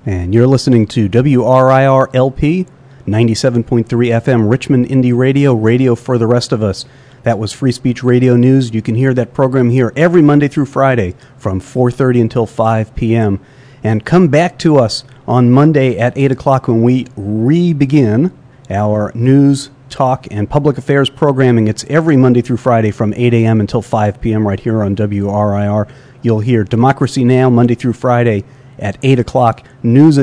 And you're listening to WRIR LP, 97.3 FM, Richmond Indie Radio, radio for the rest of us. That was Free Speech Radio News. You can hear that program here every Monday through Friday from 4:30 until 5 p.m. And come back to us on Monday at 8 o'clock when we re-begin our news, talk, and public affairs programming. It's every Monday through Friday from 8 a.m. until 5 p.m. right here on WRIR. You'll hear Democracy Now! Monday through Friday at 8 o'clock, news